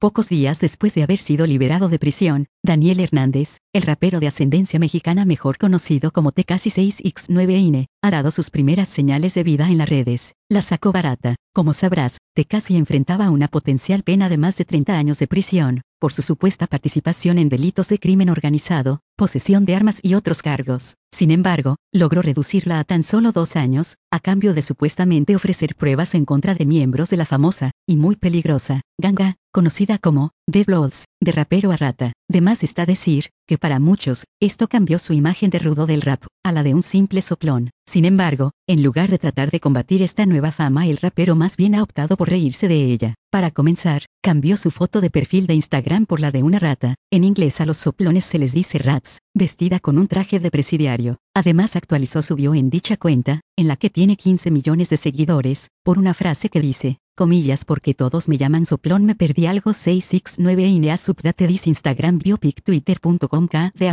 Pocos días después de haber sido liberado de prisión, Daniel Hernández, el rapero de ascendencia mexicana mejor conocido como Tekashi6X9ine, ha dado sus primeras señales de vida en las redes. La sacó barata. Como sabrás, Tekashi enfrentaba una potencial pena de más de 30 años de prisión, por su supuesta participación en delitos de crimen organizado, posesión de armas y otros cargos. Sin embargo, logró reducirla a tan solo 2 años, a cambio de supuestamente ofrecer pruebas en contra de miembros de la famosa, y muy peligrosa, ganga, conocida como The Bloods, de rapero a rata. De más está decir, que para muchos, esto cambió su imagen de rudo del rap, a la de un simple soplón. Sin embargo, en lugar de tratar de combatir esta nueva fama, el rapero más bien ha optado por reírse de ella. Para comenzar, cambió su foto de perfil de Instagram por la de una rata. En inglés a los soplones se les dice rats, vestida con un traje de presidiario. Además actualizó su bio en dicha cuenta, en la que tiene 15 millones de seguidores, por una frase que dice, comillas, porque todos me llaman soplón, me perdí algo 669 INEA update this Instagram biopic twitter.com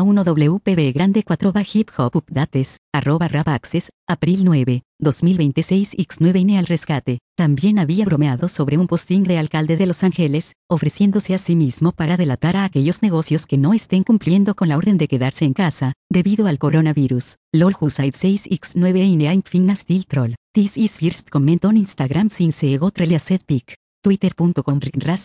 KDA1WPB grande 4 hip hop updates, @rapaccess, abril 9, 2026 X9 INE al rescate. También había bromeado sobre un posting de alcalde de Los Ángeles, ofreciéndose a sí mismo para delatar a aquellos negocios que no estén cumpliendo con la orden de quedarse en casa, debido al coronavirus. LOL Husaid 6X9 INE I'm finna still troll. This is first comment on Instagram since I got released pic. Twitter.com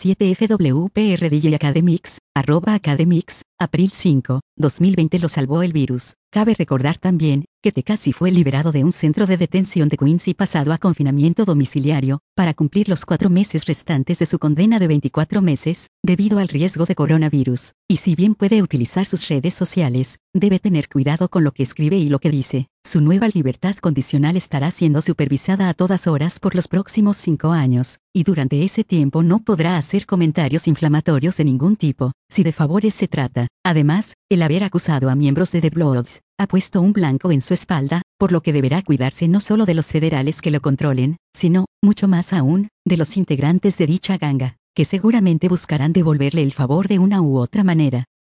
RICRA7FWPR DJ Academics, @Academics, abril 5, 2020 lo salvó el virus. Cabe recordar también, que Tekashi fue liberado de un centro de detención de Queens y pasado a confinamiento domiciliario, para cumplir los 4 meses restantes de su condena de 24 meses, debido al riesgo de coronavirus. Y si bien puede utilizar sus redes sociales, debe tener cuidado con lo que escribe y lo que dice. Su nueva libertad condicional estará siendo supervisada a todas horas por los próximos 5 años, y durante ese tiempo no podrá hacer comentarios inflamatorios de ningún tipo, si de favores se trata. Además, el haber acusado a miembros de The Bloods, ha puesto un blanco en su espalda, por lo que deberá cuidarse no solo de los federales que lo controlen, sino, mucho más aún, de los integrantes de dicha ganga, que seguramente buscarán devolverle el favor de una u otra manera.